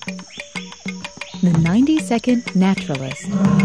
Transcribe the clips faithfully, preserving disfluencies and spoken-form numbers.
The ninety second Naturalist.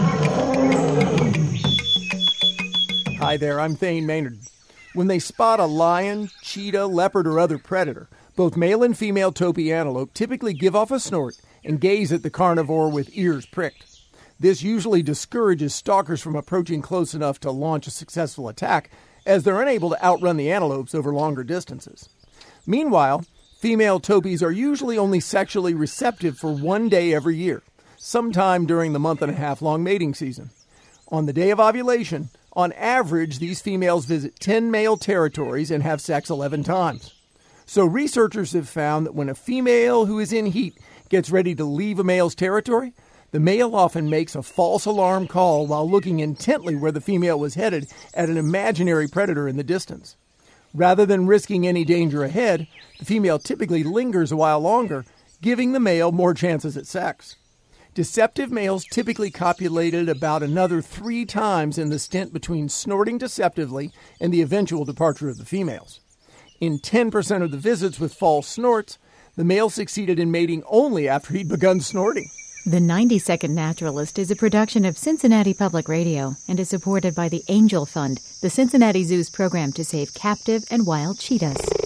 Hi there, I'm Thane Maynard. When they spot a lion, cheetah, leopard, or other predator, both male and female topee antelope typically give off a snort and gaze at the carnivore with ears pricked. This usually discourages stalkers from approaching close enough to launch a successful attack, as they're unable to outrun the antelopes over longer distances. Meanwhile, female topees are usually only sexually receptive for one day every year, sometime during the month and a half long mating season. On the day of ovulation, on average, these females visit ten male territories and have sex eleven times. So researchers have found that when a female who is in heat gets ready to leave a male's territory, the male often makes a false alarm call while looking intently where the female was headed at an imaginary predator in the distance. Rather than risking any danger ahead, the female typically lingers a while longer, giving the male more chances at sex. Deceptive males typically copulated about another three times in the stint between snorting deceptively and the eventual departure of the females. In ten percent of the visits with false snorts, the male succeeded in mating only after he'd begun snorting. The ninety second Naturalist is a production of Cincinnati Public Radio and is supported by the Angel Fund, the Cincinnati Zoo's program to save captive and wild cheetahs.